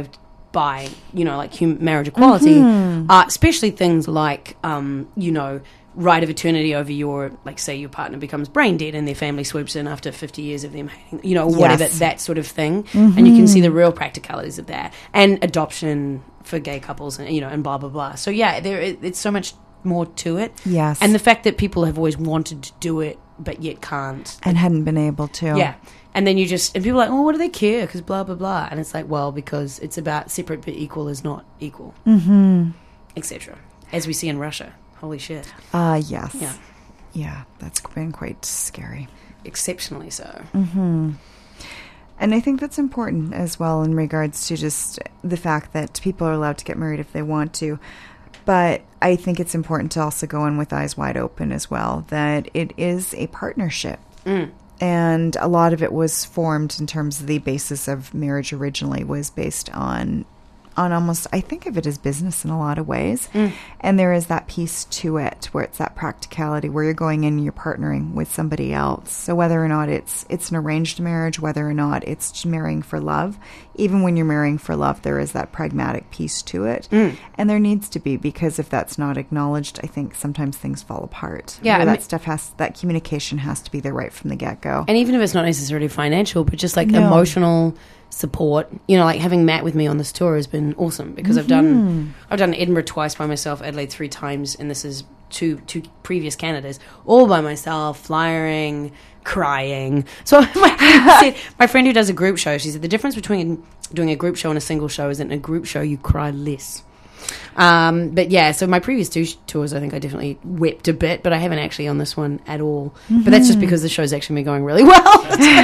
by, like marriage equality, especially things like, right of eternity over your, like, say your partner becomes brain dead and their family swoops in after 50 years of them hating, whatever, that sort of thing. And you can see the real practicalities of that. And adoption for gay couples and, and blah, blah, blah. So, yeah, it's so much more to it. Yes. And the fact that people have always wanted to do it but yet can't. And hadn't been able to. Yeah. And then and people are like, oh, what do they care? Because blah, blah, blah. And it's like, well, because it's about separate but equal is not equal, etc. As we see in Russia. Holy shit. Yes. Yeah. Yeah, that's been quite scary. Exceptionally so. Mm-hmm. And I think that's important as well in regards to just the fact that people are allowed to get married if they want to. But I think it's important to also go in with eyes wide open as well, that it is a partnership. And a lot of it was formed in terms of the basis of marriage originally was based on almost, I think of it as business in a lot of ways. And there is that piece to it where it's that practicality where you're going in and you're partnering with somebody else. So whether or not it's an arranged marriage, whether or not it's marrying for love, even when you're marrying for love, there is that pragmatic piece to it. And there needs to be, because if that's not acknowledged, I think sometimes things fall apart. Yeah. That communication has to be there right from the get-go. And even if it's not necessarily financial, but just like emotional support, like having Matt with me on this tour has been awesome, because I've done Edinburgh twice by myself, Adelaide 3 times, and this is two previous Canadas all by myself, flyering, crying. So my friend who does a group show, she said the difference between doing a group show and a single show is that in a group show you cry less. But yeah, so my previous 2 tours, I think I definitely wept a bit, but I haven't actually on this one at all. But that's just because the show's actually been going really well.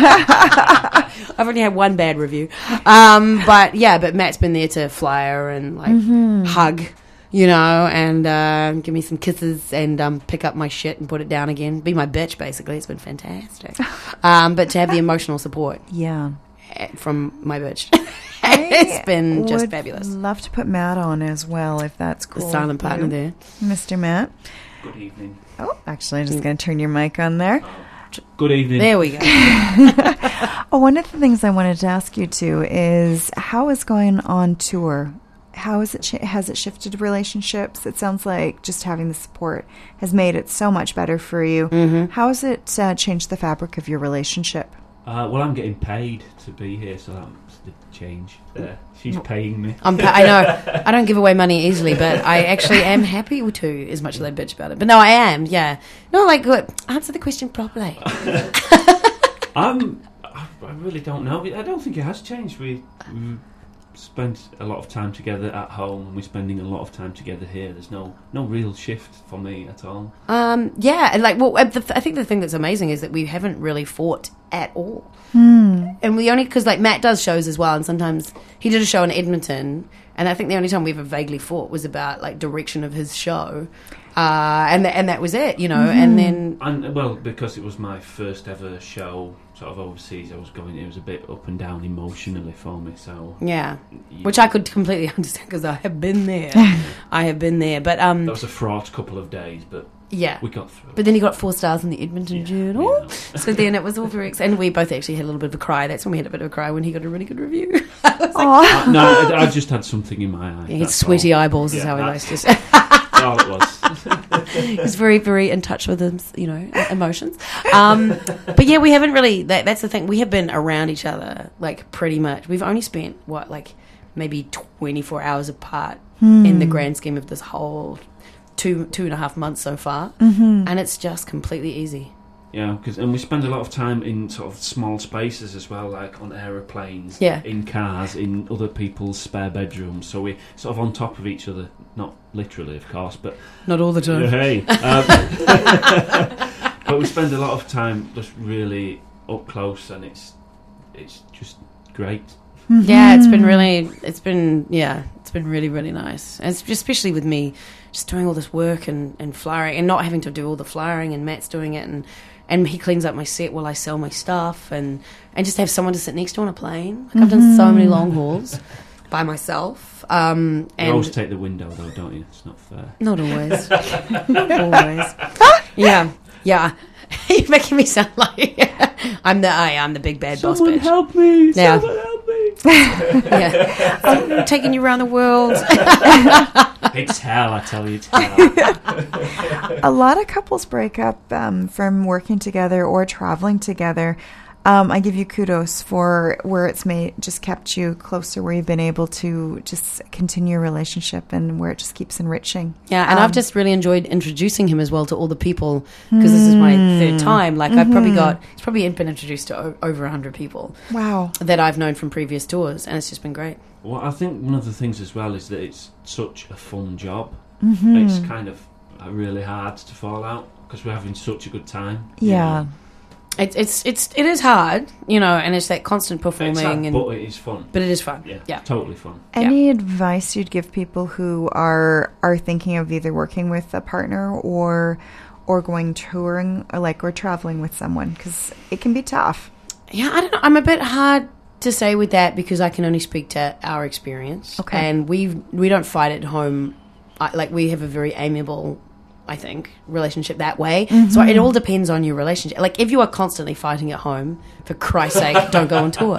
I've only had one bad review. But Matt's been there to flyer and like hug, and give me some kisses and pick up my shit and put it down again. Be my bitch, basically. It's been fantastic. But to have the emotional support from my bitch. It's been just fabulous. Love to put Matt on as well, if that's cool. The silent partner there. Mr. Matt. Good evening. Oh, actually, I'm just going to turn your mic on there. Good evening. There we go. One of the things I wanted to ask you, too, is how is going on tour? How is it? Has it shifted relationships? It sounds like just having the support has made it so much better for you. How has it changed the fabric of your relationship? Well, I'm getting paid to be here, so that's the change there. She's paying me. I know. I don't give away money easily, but I actually am happy to, as much as I bitch about it. But no, I am, yeah. No, like, look, answer the question properly. I really don't know. I don't think it has changed. We spent a lot of time together at home, and we're spending a lot of time together here. There's no real shift for me at all. Yeah, and like, well, I think the thing that's amazing is that we haven't really fought at all. And we only, because like Matt does shows as well, and sometimes he did a show in Edmonton, and I think the only time we ever vaguely fought was about like direction of his show, and that was it, and then because it was my first ever show sort of overseas, it was a bit up and down emotionally for me, so which I could completely understand because I have been there. But that was a fraught couple of days, but we got through it. But then he got 4 stars in the Edmonton Journal, so then it was all very exciting. And we both actually had a little bit of a cry. That's when we had a bit of a cry, when he got a really good review. I just had something in my eye. He had sweaty eyeballs is how he likes to say. All it was. He's very, very in touch with his, emotions. But yeah, we haven't really. That's the thing. We have been around each other like pretty much. We've only spent maybe 24 hours apart in the grand scheme of this whole 2.5 months so far, and it's just completely easy. Yeah, and we spend a lot of time in sort of small spaces as well, like on aeroplanes, in cars, in other people's spare bedrooms. So we're sort of on top of each other, not literally, of course, but not all the time. Hey, but we spend a lot of time just really up close, and it's just great. Yeah, it's been really, really nice, and especially with me just doing all this work and flyering, and not having to do all the flyering, and Matt's doing it, and he cleans up my set while I sell my stuff, and just have someone to sit next to on a plane. Like I've done so many long hauls by myself. You always take the window though, don't you? It's not fair. Not always. Not always. Yeah. You're making me sound like I'm the big bad boss bitch. Someone help me! Someone help me! trips. Yeah, I'm taking you around the world. It's hell, I tell you, it's hell. A lot of couples break up from working together or traveling together. I give you kudos for where it's just kept you closer, where you've been able to just continue your relationship and where it just keeps enriching. Yeah, and I've just really enjoyed introducing him as well to all the people, because this is my third time. Like, he's probably been introduced to over 100 people. Wow. That I've known from previous tours, and it's just been great. Well, I think one of the things as well is that it's such a fun job. Mm-hmm. It's kind of really hard to fall out because we're having such a good time. Yeah. You know? It is hard, you know, and it's that constant performing. It's hard, but it is fun. But it is fun. Yeah, totally fun. Any advice you'd give people who are thinking of either working with a partner or going touring or traveling with someone? Because it can be tough. Yeah, I don't know. I'm a bit hard to say with that because I can only speak to our experience. Okay. And we don't fight at home. We have a very amiable, I think, relationship that way. Mm-hmm. So it all depends on your relationship. Like, if you are constantly fighting at home, for Christ's sake, don't go on tour.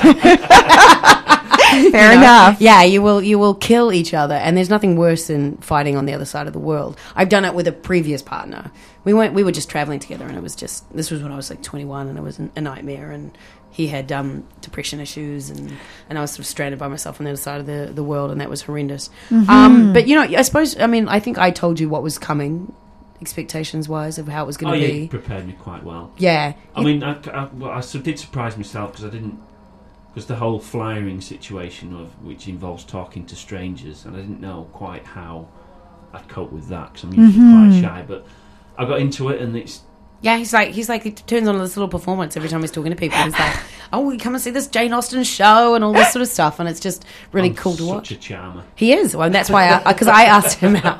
Fair enough. Yeah, you will kill each other, and there's nothing worse than fighting on the other side of the world. I've done it with a previous partner. We were just traveling together, and this was when I was like 21, and it was a nightmare, and he had depression issues, and I was sort of stranded by myself on the other side of the world, and that was horrendous. Mm-hmm. But, you know, I think I told you what was coming, expectations-wise, of how it was going to be. You prepared me quite well. Yeah. I mean, I did surprise myself because the whole flyering situation, which involves talking to strangers, and I didn't know quite how I'd cope with that, because I'm usually quite shy, but I got into it, and it's... Yeah, he's like he turns on this little performance every time he's talking to people. He's like, "Oh, we come and see this Jane Austen show," and all this sort of stuff, and it's just really cool to watch. Such a charmer. He is, well, and that's why because I asked him out.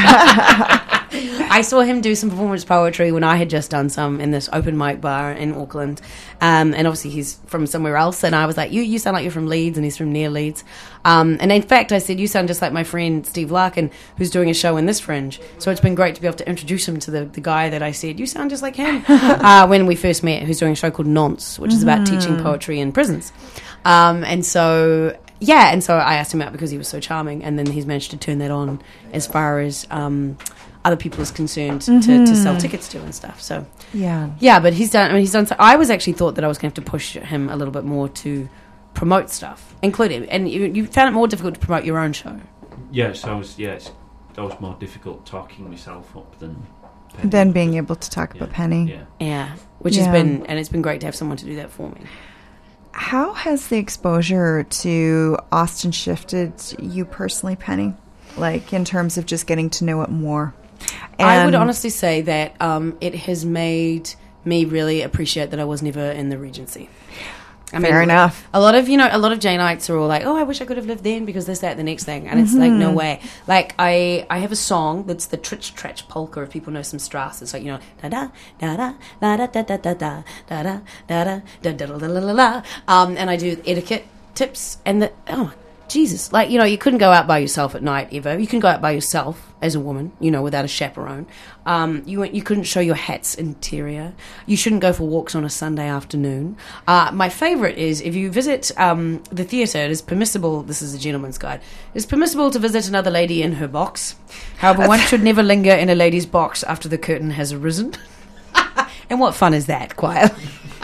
I saw him do some performance poetry when I had just done some in this open mic bar in Auckland, and obviously he's from somewhere else, and I was like, you sound like you're from Leeds, and he's from near Leeds, and in fact I said, you sound just like my friend Steve Larkin, who's doing a show in this Fringe, so it's been great to be able to introduce him to the guy that I said, you sound just like him, when we first met, who's doing a show called Nonce, which is about teaching poetry in prisons, and so I asked him out because he was so charming, and then he's managed to turn that on as far as other people is concerned to sell tickets to and stuff. So but he's done. So I was actually thought that I was going to have to push him a little bit more to promote stuff, including, and you found it more difficult to promote your own show. Yes, I was more difficult talking myself up than Penny. Than being able to talk about Penny. Yeah, which has been, and it's been great to have someone to do that for me. How has the exposure to Austen shifted you personally, Penny? Like, in terms of just getting to know it more? And I would honestly say that it has made me really appreciate that I was never in the Regency. Fair enough. A lot of Janeites are all like, oh, I wish I could have lived then because this, that, the next thing. And it's like, no way. Like, I have a song that's the Tritch Tratch polka, if people know some Strauss. It's like, you know, da-da, da-da, da-da-da-da-da-da, da-da, da-da, da-da-da-da-da-da. And I do etiquette tips. And Jesus, like, you know, you couldn't go out by yourself at night ever. You can go out by yourself as a woman, you know, without a chaperone. You couldn't show your hat's interior. You shouldn't go for walks on a Sunday afternoon. My favourite is if you visit the theatre, it is permissible, this is a gentleman's guide, it is permissible to visit another lady in her box. However, one should never linger in a lady's box after the curtain has arisen. And what fun is that, quietly?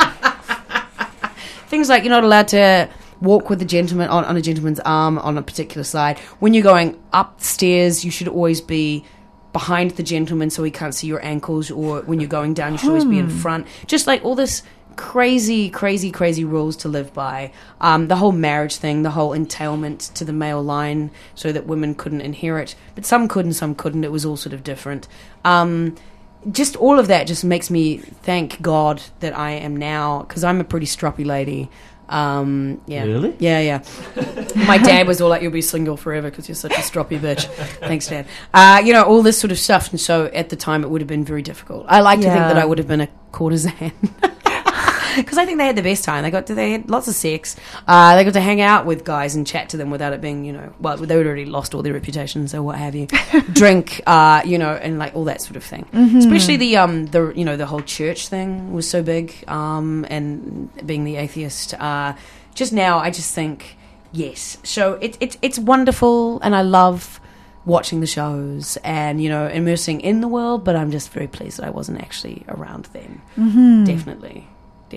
Things like you're not allowed to walk with a gentleman on a gentleman's arm on a particular side. When you're going upstairs, you should always be behind the gentleman so he can't see your ankles, or when you're going down, you should always be in front. Just like all this crazy, crazy, crazy rules to live by. The whole marriage thing, the whole entailment to the male line so that women couldn't inherit, but some could and some couldn't. It was all sort of different. Just all of that just makes me thank God that I am now, because I'm a pretty stroppy lady. Really? Yeah. My dad was all like, you'll be single forever because you're such a stroppy bitch. Thanks, Dad. You know, all this sort of stuff. And so at the time it would have been very difficult. I like to think that I would have been a courtesan. Because I think they had the best time. They had lots of sex. They got to hang out with guys and chat to them without it being, you know, well, they would already lost all their reputations or what have you. Drink, you know, and like all that sort of thing. Mm-hmm. Especially the you know, the whole church thing was so big. And being the atheist, just now, I just think, yes. So it's wonderful, and I love watching the shows and, you know, immersing in the world, but I'm just very pleased that I wasn't actually around then. Mm-hmm. Definitely.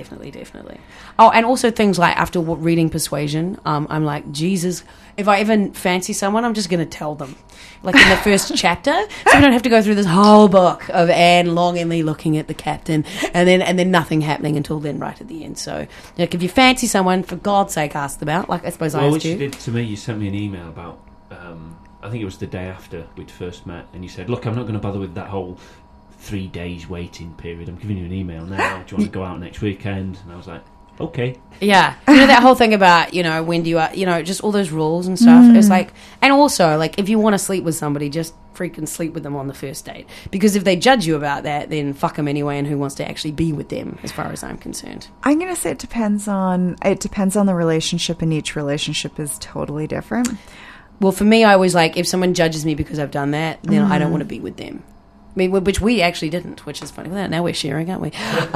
Oh, and also things like after reading Persuasion, I'm like, Jesus, if I even fancy someone, I'm just going to tell them. Like in the first chapter, so we don't have to go through this whole book of Anne longingly looking at the captain and then nothing happening until then right at the end. So, like, if you fancy someone, for God's sake, ask them out. Like, I suppose I asked you. Well, what you did to me, you sent me an email about, I think it was the day after we'd first met, and you said, look, I'm not going to bother with that whole 3 days waiting period. I'm giving you an email now. Do you want to go out next weekend? And I was like, okay. Yeah. You know, that whole thing about, you know, when do you, you know, just all those rules and stuff. It's like, and also, like, if you want to sleep with somebody, just freaking sleep with them on the first date. Because if they judge you about that, then fuck them anyway, and who wants to actually be with them, as far as I'm concerned. I'm going to say it depends on the relationship, and each relationship is totally different. Well, for me, I was like, if someone judges me because I've done that, then I don't want to be with them. I mean, which we actually didn't, which is funny. Now we're sharing, aren't we?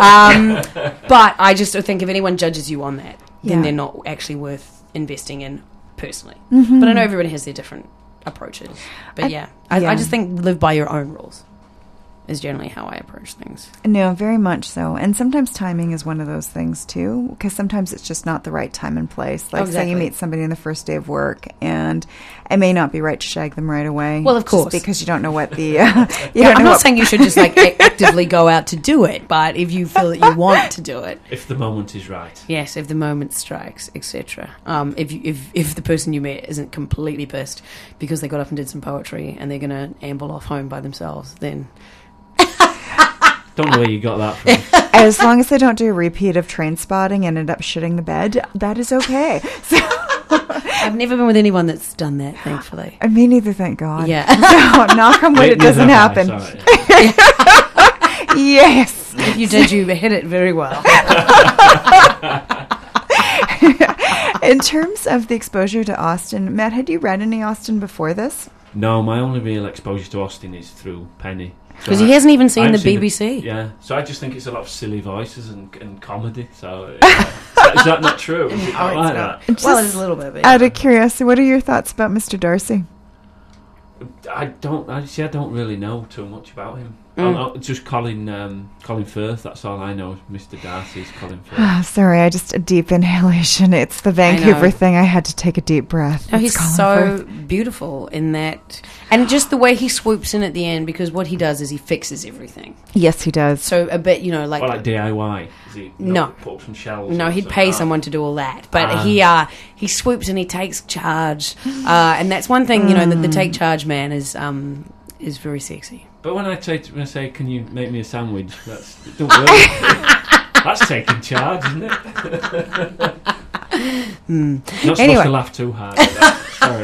But I just think if anyone judges you on that, then they're not actually worth investing in personally. Mm-hmm. But I know everybody has their different approaches. But I just think live by your own rules is generally how I approach things. No, very much so. And sometimes timing is one of those things too, because sometimes it's just not the right time and place. Like, say you meet somebody on the first day of work, and it may not be right to shag them right away. Well, of course, because you don't know what the. I'm not saying you should just like actively go out to do it, but if you feel that you want to do it, if the moment is right, yes, if the moment strikes, etc. If the person you met isn't completely pissed because they got up and did some poetry and they're going to amble off home by themselves, then. Don't know where you got that from. As long as they don't do a repeat of Train Spotting and end up shitting the bed, that is okay. So I've never been with anyone that's done that, thankfully. Me neither, thank God. Yeah. So, knock on wood, it doesn't happen. Yes. If you did, you hit it very well. In terms of the exposure to Austen, Matt, had you read any Austen before this? No, my only real exposure to Austen is through Penny. Because he hasn't even seen the BBC. So I just think it's a lot of silly voices and comedy. So is that not true? Is it not like that? Well, it is a little bit. Out of curiosity, what are your thoughts about Mr. Darcy? I don't really know too much about him. Just Colin Firth. That's all I know. Mr. Darcy's Colin Firth. Sorry, I just a deep inhalation. It's the Vancouver thing. I had to take a deep breath. No, he's so beautiful in that, and just the way he swoops in at the end. Because what he does is he fixes everything. Yes, he does. So a bit, you know, like DIY. Is he put up some shelves? No, he'd pay someone to do all that. But he swoops and he takes charge, and that's one thing. You know, the take charge man is very sexy. But when I say, can you make me a sandwich? Don't worry. That's taking charge, isn't it? Not supposed to laugh too hard. Sorry.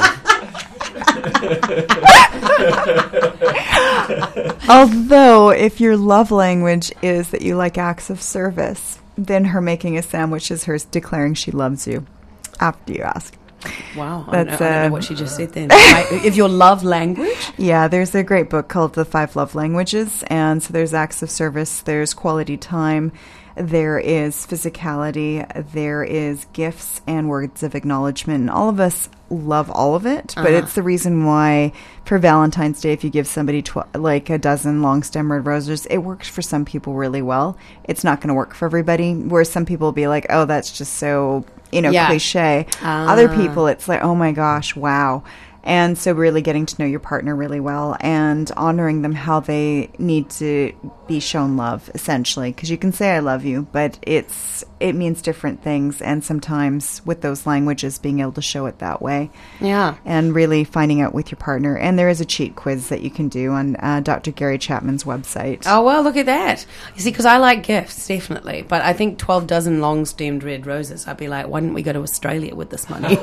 Although, if your love language is that you like acts of service, then her making a sandwich is her declaring she loves you after you ask. Wow, I don't know what she just said then. If your love language? Yeah, there's a great book called The 5 Love Languages, and so there's acts of service, there's quality time, there is physicality, there is gifts and words of acknowledgement, and all of us love all of it, but it's the reason why for Valentine's Day, if you give somebody like a dozen long stem red roses, it works for some people really well. It's not going to work for everybody, where some people will be like, oh, that's just so... cliche. Other people, it's like, oh my gosh, wow. And so really getting to know your partner really well and honoring them how they need to be shown love, essentially. Because you can say, I love you, but it means different things. And sometimes with those languages, being able to show it that way. Yeah. And really finding out with your partner. And there is a cheat quiz that you can do on Dr. Gary Chapman's website. Oh, well, look at that. You see, because I like gifts, definitely. But I think 12 dozen long-stemmed red roses, I'd be like, why didn't we go to Australia with this money?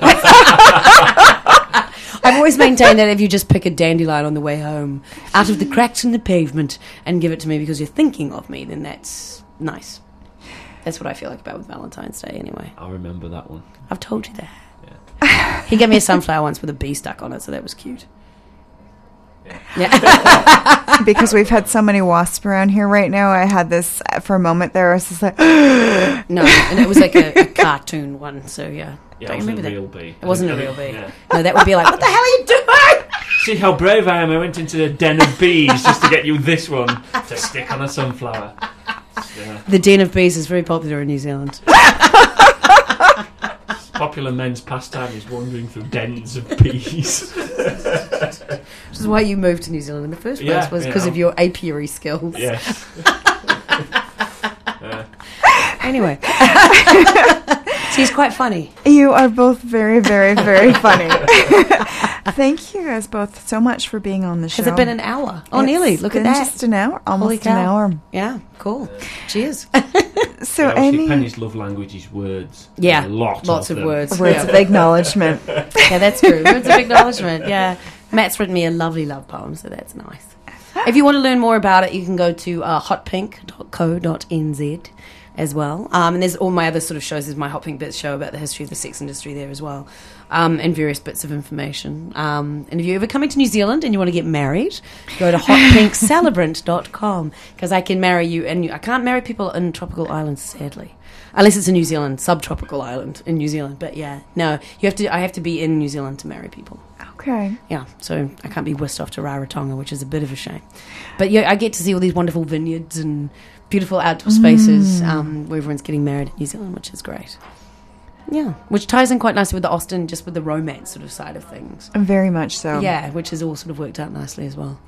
I've always maintained that if you just pick a dandelion on the way home out of the cracks in the pavement and give it to me because you're thinking of me, then that's nice. That's what I feel like about with Valentine's Day anyway. I'll remember that one. I've told you that. Yeah. He gave me a sunflower once with a bee stuck on it, so that was cute. Yeah. Because we've had so many wasps around here right now. I had this for a moment there. I was just like, No, and it was like a cartoon one. So yeah, Yeah, don't it you wasn't remember a that? real bee. It wasn't a real bee. Yeah. No, that would be like, what the hell are you doing? See how brave I am. I went into the den of bees just to get you this one to stick on a sunflower. Yeah. The den of bees is very popular in New Zealand. Popular men's pastime is wandering through dens of bees. Which is why you moved to New Zealand in the first place, Yeah, was because of your apiary skills. Yes. Anyway. She's quite funny. you are both very, very, very funny. Thank you guys both so much for being on the show. Has it been an hour? Oh, It's nearly. Look at been that. Just an hour. Holy Almost an cow. hour. Yeah, cool. Cheers. So Obviously, any Penny's love language is words. Yeah, A lot lots of them. words. words Yeah. of acknowledgement. Yeah, that's true. Words of acknowledgement. Yeah. Matt's written me a lovely love poem, so that's nice. If you want to learn more about it, you can go to hotpink.co.nz as well. And there's all my other sort of shows. There's my Hot Pink Bits show about the history of the sex industry there as well, and various bits of information. And if you're ever coming to New Zealand and you want to get married, go to hotpinkcelebrant.com, because I can marry you. And I can't marry people in tropical islands, sadly. Unless it's a New Zealand, subtropical island in New Zealand. But yeah, no, I have to be in New Zealand to marry people. Okay. Yeah, so I can't be whisked off to Rarotonga, which is a bit of a shame. But yeah, I get to see all these wonderful vineyards and beautiful outdoor spaces where everyone's getting married in New Zealand, which is great. Yeah, which ties in quite nicely with the Austin, just with the romance sort of side of things. Very much so. Yeah, which has all sort of worked out nicely as well.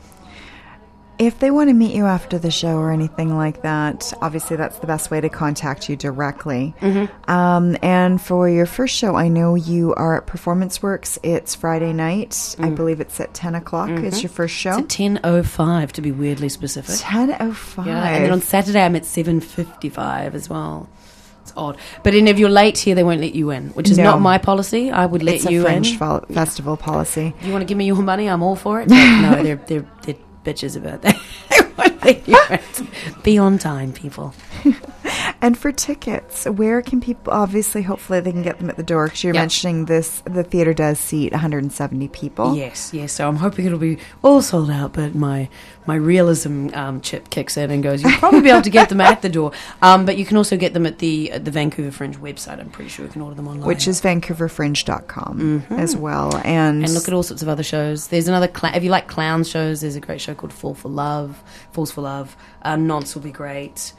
If they want to meet you after the show or anything like that, obviously that's the best way to contact you directly. And for your first show, I know you are at Performance Works. It's Friday night. I believe it's at 10 o'clock is your first show. It's at 10:05 to be weirdly specific. 10:05. Yeah, and then on Saturday I'm at 7:55 as well. It's odd. But if you're late here, they won't let you in, which is No. not my policy. I would let It's a you Fringe in. festival policy. You want to give me your money, I'm all for it. But no, they're bitches about that. They won't let you in. Be on time, people. And for tickets, where can people, obviously, hopefully they can get them at the door, because you're Yeah. mentioning this, the theatre does seat 170 people. Yes. So I'm hoping it'll be all sold out, but my realism chip kicks in and goes, you'll probably be able to get them at the door. But you can also get them at the Vancouver Fringe website. I'm pretty sure you can order them online. Which is vancouverfringe.com as well. And look at all sorts of other shows. There's another, if you like clown shows, there's a great show called Falls for Love. Nonce will be great.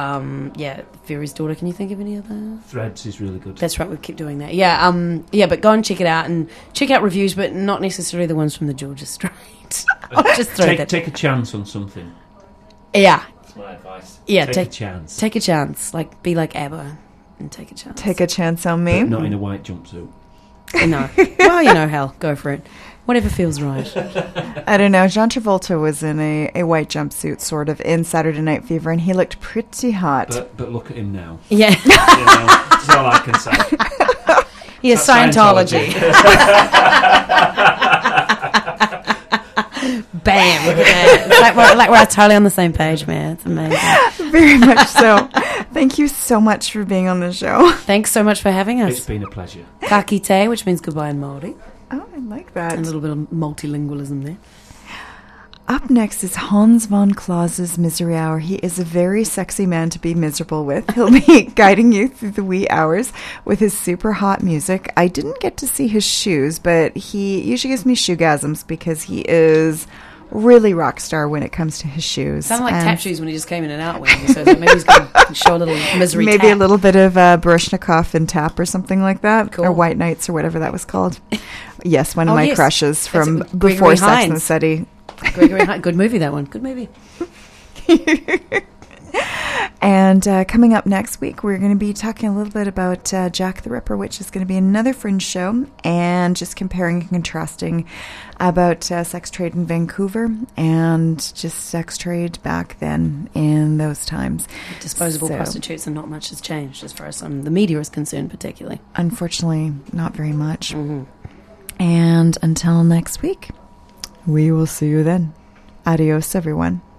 Fairy's Daughter. Can you think of any other? Threads is really good. That's right, we keep doing that. Yeah, but go and check it out and check out reviews, but not necessarily the ones from the Georgia Strait. I'll just throw that. Take a chance on something. Yeah, That's my advice. Yeah, take a chance. take a chance. Like, be like ABBA and take a chance. take a chance on me. But not in a white jumpsuit. No. Well, hell, go for it. Whatever feels right. I don't know. John Travolta was in a white jumpsuit, sort of, in Saturday Night Fever, and he looked pretty hot. But look at him now. Yeah. That's all I can say. Yes, That's Scientology. Bam! Look at that. It's like we're totally on the same page, man. It's amazing. Very much so. Thank you so much for being on the show. Thanks so much for having It's us. been a pleasure. Ka kite, which means goodbye in Māori. Oh, I like that. And a little bit of multilingualism there. Up next is Hans von Klaus's Misery Hour. He is a very sexy man to be miserable with. He'll be guiding you through the wee hours with his super hot music. I didn't get to see his shoes, but he usually gives me shoegasms because he is really rock star when it comes to his shoes. Sounded like And tap shoes when he just came in and out. So maybe he's going to show a little misery maybe tap. a little bit of Baryshnikov and tap or something like that. Cool. Or White Knights or whatever that was called. Yes, one of Oh, my yes. crushes from That's before Gregory Sex and the Hines. City. Gregory Hines. Good movie, that one. Good movie. And coming up next week, we're going to be talking a little bit about Jack the Ripper, which is going to be another Fringe show, and just comparing and contrasting about sex trade in Vancouver and just sex trade back then in those times. Disposable So, prostitutes, and not much has changed as far as the media is concerned, particularly. Unfortunately, not very much. Mm-hmm. And until next week, we will see you then. Adios, everyone.